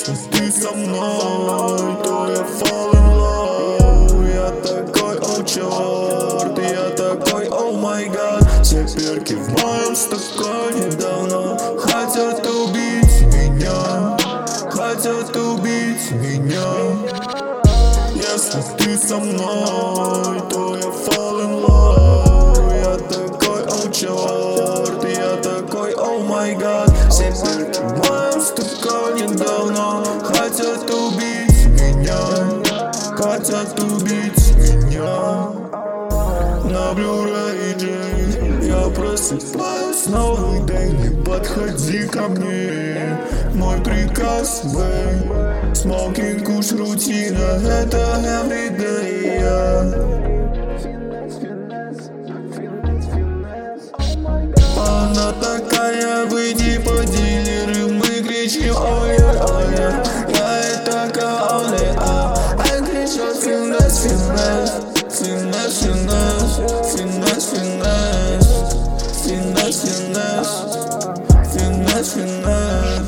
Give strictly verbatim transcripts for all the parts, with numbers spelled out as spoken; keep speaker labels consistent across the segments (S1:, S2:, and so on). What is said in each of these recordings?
S1: Если ты со мной, то я fall in love. Я такой, о черт, я такой, о май гад. Все перки в моем стакане давно хотят убить меня, хотят убить меня. Если ты со мной, то я fall in love. Я такой, о черт, я такой, о май гад. Все перки в моем стакане давно хотят убить меня, хотят убить меня. На Blu-ray я просыпаюсь, новый день, не подходи ко мне. Мой приказ, бэй, смокинг, куш, рутина, это everyday, yeah. Она такая, выйди по дилеру, мы кричим ой-ой, ой-ой. Я это кауны, а я кричу финес, финес, финес, финес, финес, финес, финес, финес, финес, финес.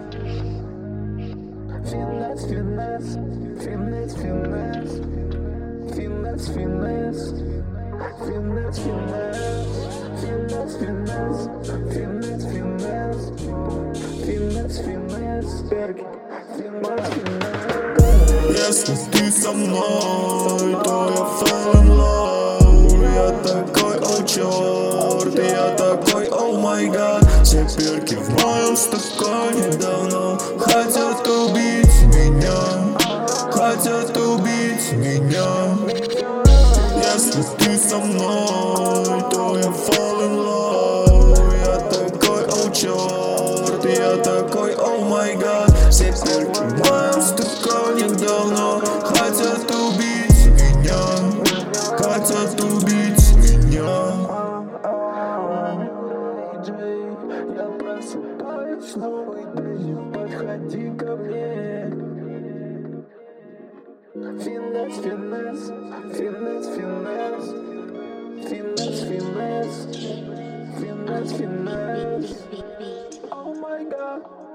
S1: Finesse, finesse, finesse, finesse, finesse, finesse, finesse, finesse, finesse, finesse, finesse, finesse, перки, finesse, finesse. Если ты со мной, то я fall in love. Я такой, о черт, я такой, о май гад. Все перки в моем стакане давно хотят убить меня, хотят убить меня. Если ты со мной, то я fall in love. Я такой, о черт, я такой, о май гад. Все перки в моем стакане давно хотят убить меня, хотят убить меня. Я просыпаюсь, новый день, подходи ко мне. Финес, финес, финес, финес, финес, финес, финес, финес. О май гад.